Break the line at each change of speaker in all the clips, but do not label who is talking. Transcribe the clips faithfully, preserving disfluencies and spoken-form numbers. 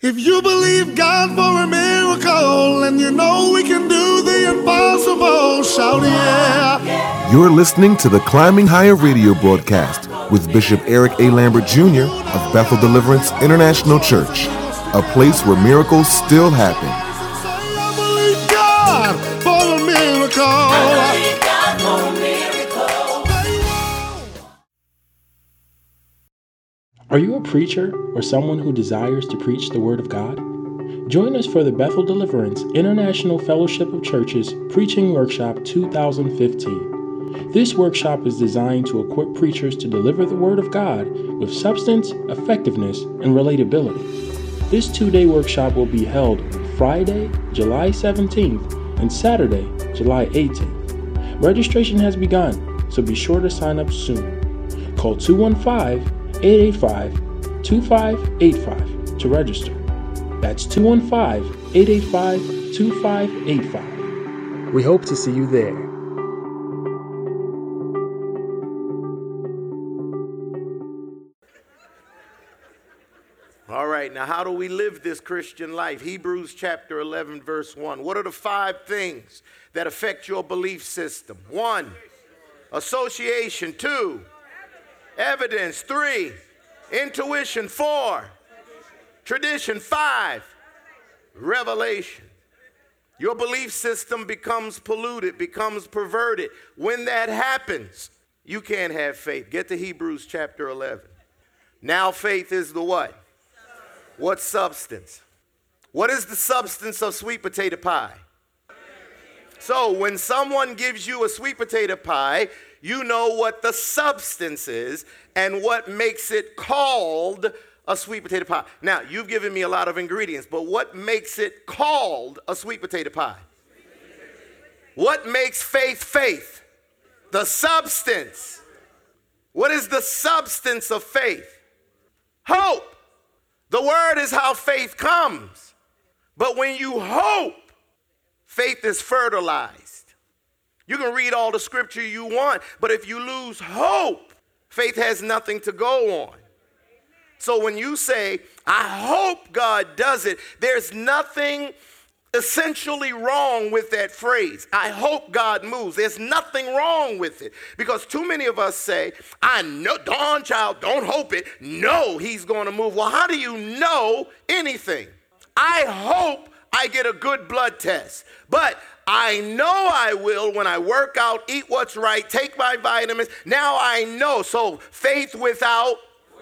If you believe God for a miracle and you know we can do the impossible, shout yeah.
You're listening to the Climbing Higher radio broadcast with Bishop Eric A. Lambert Junior of Bethel Deliverance International Church, a place where miracles still happen.
I believe God for a miracle. I believe God for a miracle.
Are you a preacher or someone who desires to preach the Word of God? Join us for the Bethel Deliverance International Fellowship of Churches Preaching Workshop two thousand fifteen. This workshop is designed to equip preachers to deliver the Word of God with substance, effectiveness, and relatability. This two-day workshop will be held Friday, July seventeenth and Saturday, July eighteenth. Registration has begun, so be sure to sign up soon. Call two one five, eight eight five, two five eight five to register. That's two one five, eight eight five, two five eight five. We hope to see you there.
All right, now how do we live this Christian life? Hebrews chapter eleven, verse one. What are the five things that affect your belief system? One, association. Two, evidence. Three, intuition. Four, tradition. Five, revelation. Your belief system becomes polluted, becomes perverted. When that happens, you can't have faith. Get to Hebrews chapter eleven. Now faith is the what? What substance? What is the substance of sweet potato pie? So when someone gives you a sweet potato pie, you know what the substance is and what makes it called a sweet potato pie. Now, you've given me a lot of ingredients, but what makes it called a sweet potato pie? What makes faith faith? The substance. What is the substance of faith? Hope. The word is how faith comes. But when you hope, faith is fertilized. You can read all the scripture you want, but if you lose hope, faith has nothing to go on. So when you say, I hope God does it, there's nothing essentially wrong with that phrase. I hope God moves. There's nothing wrong with it. Because too many of us say, I know, Dawn child, don't hope it. No, he's going to move. Well, how do you know anything? I hope I get a good blood test. But I know I will when I work out, eat what's right, take my vitamins. Now I know. So faith without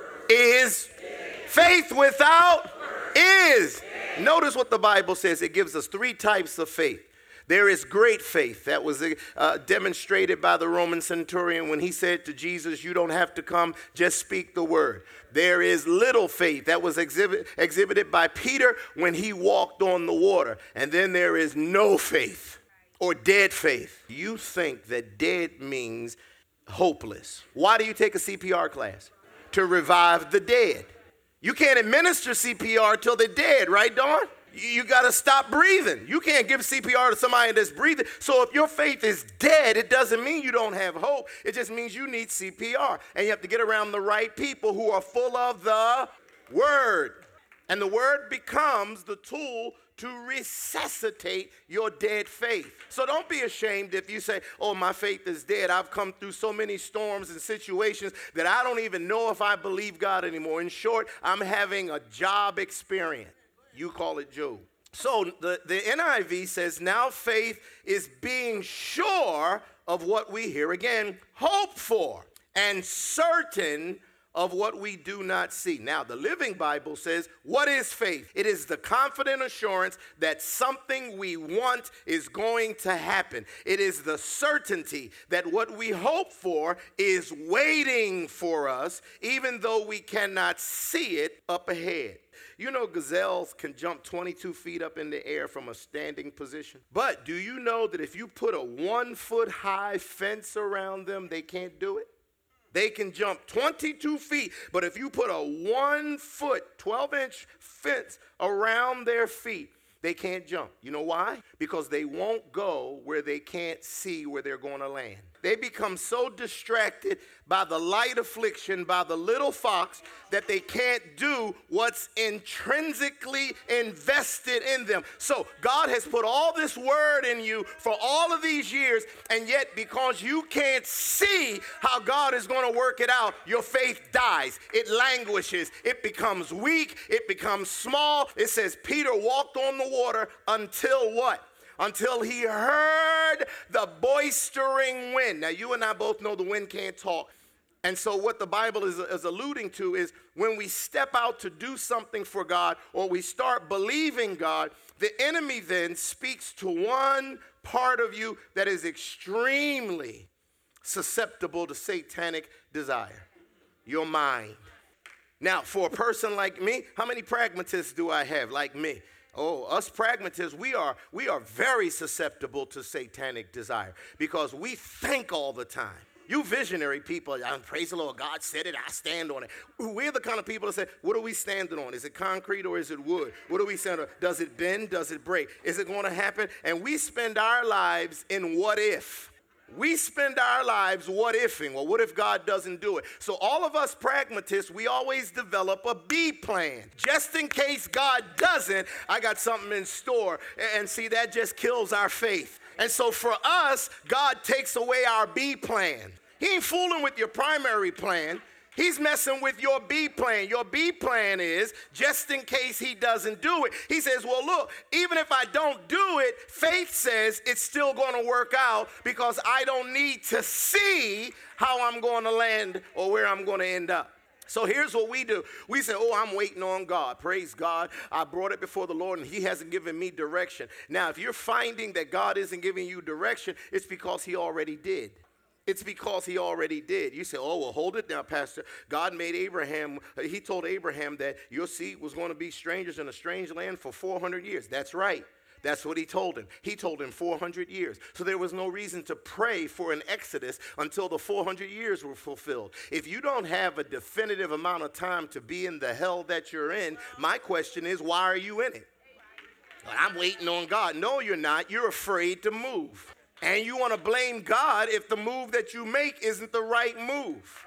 is. Faith without is. Notice what the Bible says. It gives us three types of faith. There is great faith that was uh, demonstrated by the Roman centurion when he said to Jesus, you don't have to come, just speak the word. There is little faith that was exhibit, exhibited by Peter when he walked on the water. And then there is no faith or dead faith. You think that dead means hopeless. Why do you take a C P R class? To revive the dead. You can't administer C P R till they're dead, right, Dawn? You got to stop breathing. You can't give C P R to somebody that's breathing. So if your faith is dead, it doesn't mean you don't have hope. It just means you need C P R. And you have to get around the right people who are full of the word. And the word becomes the tool to resuscitate your dead faith. So don't be ashamed if you say, oh, my faith is dead. I've come through so many storms and situations that I don't even know if I believe God anymore. In short, I'm having a job experience. You call it Job. So the, the N I V says, now faith is being sure of what we hear. Again, hope for and certain of what we do not see. Now, the Living Bible says, what is faith? It is the confident assurance that something we want is going to happen. It is the certainty that what we hope for is waiting for us, even though we cannot see it up ahead. You know, gazelles can jump twenty-two feet up in the air from a standing position. But do you know that if you put a one-foot high fence around them, they can't do it? They can jump twenty-two feet, but if you put a one-foot, twelve-inch fence around their feet, they can't jump. You know why? Because they won't go where they can't see where they're going to land. They become so distracted by the light affliction, by the little fox, that they can't do what's intrinsically invested in them. So God has put all this word in you for all of these years, and yet because you can't see how God is going to work it out, your faith dies. It languishes. It becomes weak. It becomes small. It says Peter walked on the water until what? Until he heard the boistering wind. Now, you and I both know the wind can't talk. And so what the Bible is, is alluding to is when we step out to do something for God, or we start believing God, the enemy then speaks to one part of you that is extremely susceptible to satanic desire, your mind. Now, for a person like me, how many pragmatists do I have like me? Oh, us pragmatists, we are we are very susceptible to satanic desire because we think all the time. You visionary people, praise the Lord, God said it, I stand on it. We're the kind of people that say, what are we standing on? Is it concrete or is it wood? What are we standing on? Does it bend? Does it break? Is it going to happen? And we spend our lives in what if. We spend our lives what ifing. Well, what if God doesn't do it? So all of us pragmatists, we always develop a B plan. Just in case God doesn't, I got something in store. And see, that just kills our faith. And so for us, God takes away our B plan. He ain't fooling with your primary plan. He's messing with your B plan. Your B plan is just in case he doesn't do it. He says, well, look, even if I don't do it, faith says it's still going to work out because I don't need to see how I'm going to land or where I'm going to end up. So here's what we do. We say, oh, I'm waiting on God. Praise God. I brought it before the Lord, and he hasn't given me direction. Now, if you're finding that God isn't giving you direction, it's because he already did. It's because he already did. You say, oh, well, hold it now, Pastor. God made Abraham, he told Abraham that your seed was going to be strangers in a strange land for four hundred years. That's right. That's what he told him. He told him four hundred years. So there was no reason to pray for an exodus until the four hundred years were fulfilled. If you don't have a definitive amount of time to be in the hell that you're in, my question is, why are you in it? I'm waiting on God. No, you're not. You're afraid to move. And you want to blame God if the move that you make isn't the right move.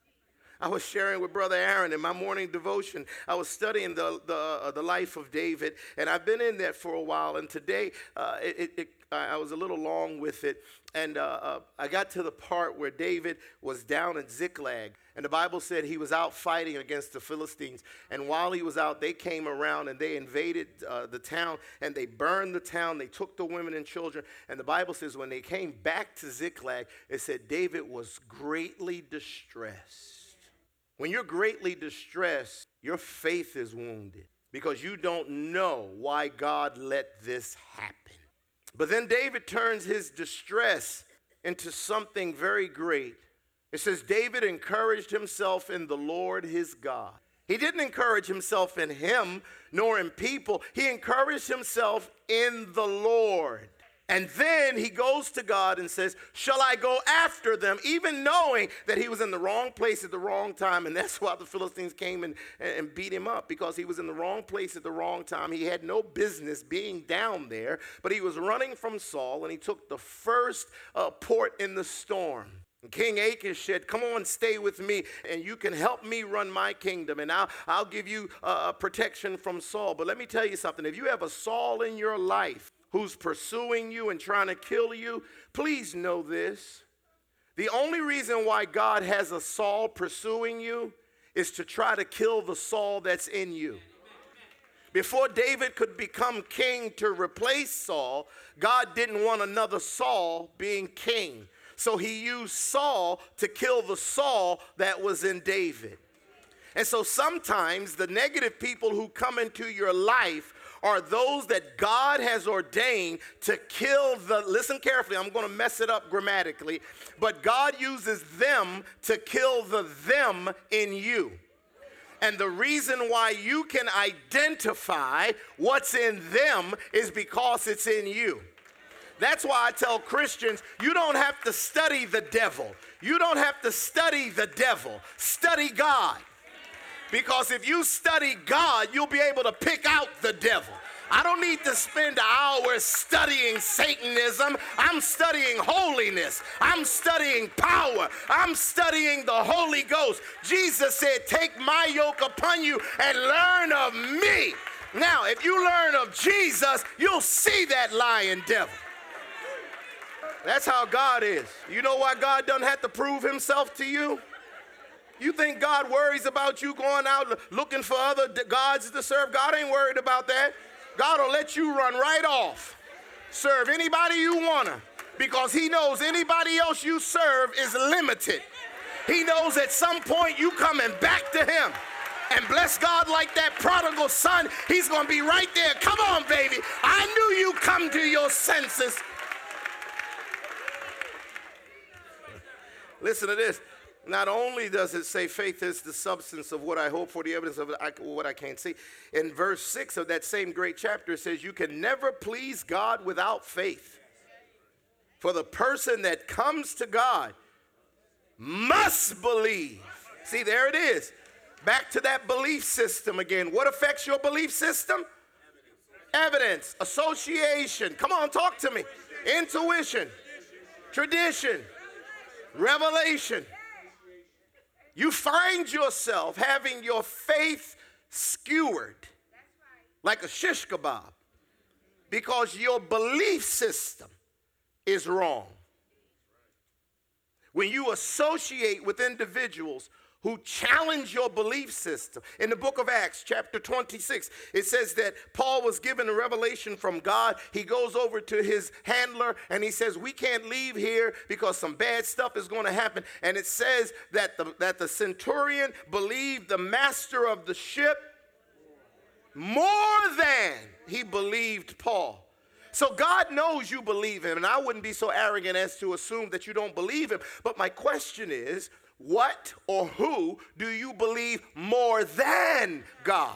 I was sharing with Brother Aaron in my morning devotion. I was studying the the, uh, the life of David, and I've been in that for a while. And today, uh, it, it, I was a little long with it, and uh, uh, I got to the part where David was down at Ziklag, and the Bible said he was out fighting against the Philistines. And while he was out, they came around and they invaded uh, the town, and they burned the town. They took the women and children. And the Bible says when they came back to Ziklag, it said David was greatly distressed. When you're greatly distressed, your faith is wounded because you don't know why God let this happen. But then David turns his distress into something very great. It says David encouraged himself in the Lord his God. He didn't encourage himself in him nor in people. He encouraged himself in the Lord. And then he goes to God and says, shall I go after them, even knowing that he was in the wrong place at the wrong time? And that's why the Philistines came and, and beat him up, because he was in the wrong place at the wrong time. He had no business being down there, but he was running from Saul, and he took the first uh, port in the storm. And King Achish said, come on, stay with me, and you can help me run my kingdom, and I'll, I'll give you uh, protection from Saul. But let me tell you something. If you have a Saul in your life who's pursuing you and trying to kill you, please know this. The only reason why God has a Saul pursuing you is to try to kill the Saul that's in you. Before David could become king to replace Saul, God didn't want another Saul being king. So he used Saul to kill the Saul that was in David. And so sometimes the negative people who come into your life are those that God has ordained to kill the, listen carefully, I'm going to mess it up grammatically, but God uses them to kill the them in you. And the reason why you can identify what's in them is because it's in you. That's why I tell Christians, you don't have to study the devil. You don't have to study the devil. Study God. Because if you study God, you'll be able to pick out the devil. I don't need to spend hours studying Satanism. I'm studying holiness. I'm studying power. I'm studying the Holy Ghost. Jesus said, take my yoke upon you and learn of me. Now, if you learn of Jesus, you'll see that lying devil. That's how God is. You know why God doesn't have to prove himself to you? You think God worries about you going out looking for other gods to serve? God ain't worried about that. God will let you run right off. Serve anybody you want to, because he knows anybody else you serve is limited. He knows at some point you coming back to him. And bless God, like that prodigal son, he's going to be right there. Come on, baby. I knew you come to your senses. Listen to this. Not only does it say faith is the substance of what I hope for, the evidence of what I can't see. In verse six of that same great chapter, it says you can never please God without faith. For the person that comes to God must believe. See, there it is. Back to that belief system again. What affects your belief system? Evidence, association. Come on, talk to me. Intuition, tradition, revelation. You find yourself having your faith skewered like a shish kebab because your belief system is wrong. When you associate with individuals who challenge your belief system. In the book of Acts, chapter twenty-six, it says that Paul was given a revelation from God. He goes over to his handler and he says, we can't leave here because some bad stuff is going to happen. And it says that the, that the centurion believed the master of the ship more than he believed Paul. So God knows you believe him, and I wouldn't be so arrogant as to assume that you don't believe him. But my question is, what or who do you believe more than God?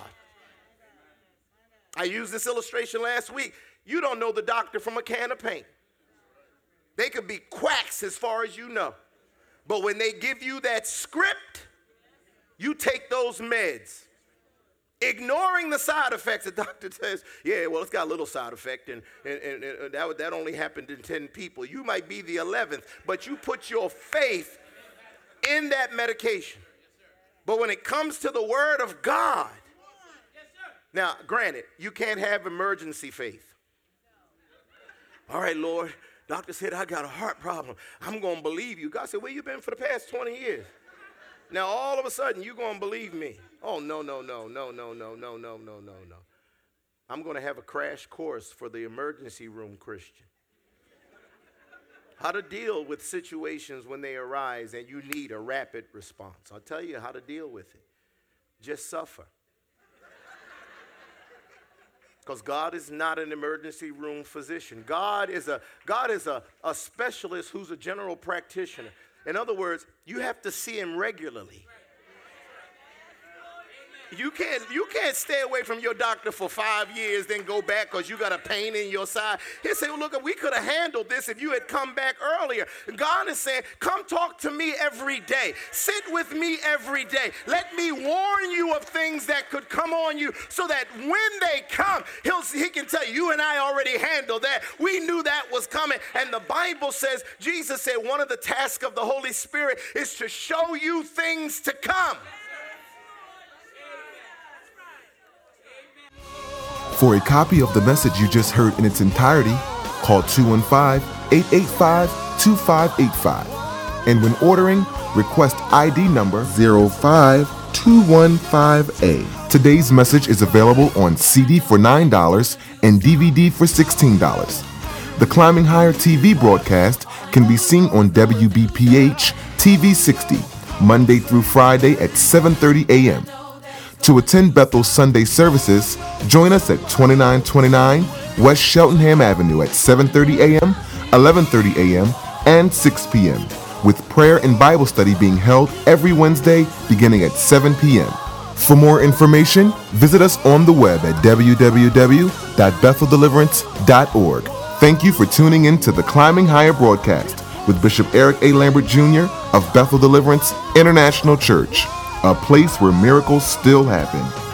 I used this illustration last week. You don't know the doctor from a can of paint. They could be quacks as far as you know. But when they give you that script, you take those meds. Ignoring the side effects, the doctor says, yeah, well, it's got a little side effect, and, and, and, and that, that only happened in ten people. You might be the eleventh, but you put your faith in that medication. But when it comes to the word of God, now, granted, you can't have emergency faith. All right, Lord, doctor said I got a heart problem. I'm going to believe you. God said, where you been for the past twenty years? Now, all of a sudden, you're going to believe me. Oh, no, no, no, no, no, no, no, no, no, no, no. I'm going to have a crash course for the emergency room Christian. How to deal with situations when they arise and you need a rapid response. I'll tell you how to deal with it. Just suffer. Because God is not an emergency room physician. God is a God is a, a specialist who's a general practitioner. In other words, you have to see him regularly. You can't, you can't stay away from your doctor for five years, then go back because you got a pain in your side. He'll say, well, look, we could have handled this if you had come back earlier. God is saying, come talk to me every day. Sit with me every day. Let me warn you of things that could come on you so that when they come, he'll, he can tell you, you and I already handled that. We knew that was coming. And the Bible says, Jesus said, one of the tasks of the Holy Spirit is to show you things to come.
For a copy of the message you just heard in its entirety, call two one five, eight eight five, two five eight five. And when ordering, request I D number zero five two one five A. Today's message is available on C D for nine dollars and D V D for sixteen dollars. The Climbing Higher T V broadcast can be seen on W B P H T V sixty, Monday through Friday at seven thirty a.m. To attend Bethel's Sunday services, join us at twenty-nine twenty-nine West Cheltenham Avenue at seven thirty a.m., eleven thirty a.m., and six p.m., with prayer and Bible study being held every Wednesday beginning at seven p.m. For more information, visit us on the web at w w w dot bethel deliverance dot org. Thank you for tuning in to the Climbing Higher broadcast with Bishop Eric A. Lambert Junior of Bethel Deliverance International Church, a place where miracles still happen.